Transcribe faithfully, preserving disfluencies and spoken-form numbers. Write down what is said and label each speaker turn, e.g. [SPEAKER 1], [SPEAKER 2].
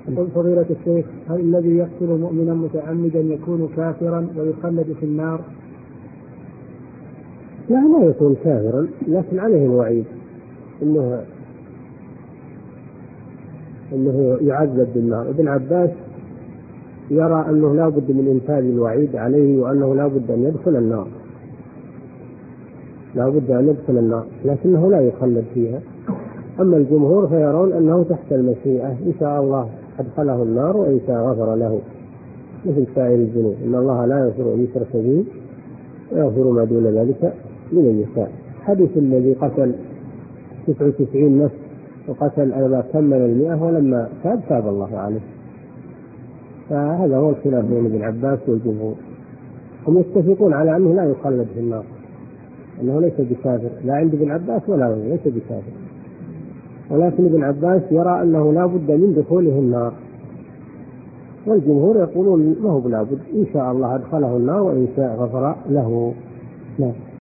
[SPEAKER 1] يقول فضيلة الشيخ: هل الذي يقتل مؤمنا متعمدا يكون كافرا ويخلد في النار؟
[SPEAKER 2] لا، ما يكون كافرا، لكن عليه الوعيد انه انه يعذب بالنار. ابن عباس يرى انه لا بد من انفاذ الوعيد عليه، وانه لا بد ان يدخل النار، لا بد ان يدخل النار، لكنه لا يخلد فيها. اما الجمهور فيرون انه تحت المشيئة، ان شاء الله ادخله النار وان شاء غفر له، مثل سائر الذنوب، ان الله لا يغفر ان يشرك به ويغفر ما دون ذلك لمن يشاء. حديث الذي قتل تسعة وتسعين نفس وقتل أيضا كمل المئة ولما تاب تاب الله عليه. فهذا هو الخلاف بين ابن عباس والجمهور، هم يتفقون على أنه لا يخلد في النار، أنه ليس بكافر، لا عند ابن عباس ولا هو ليس بكافر، ولكن ابن عباس يرى أنه لا بد من دخوله النار، والجمهور يقولون ما هو بلا بد، إن شاء الله أدخله النار وإن شاء غفر له. نعم.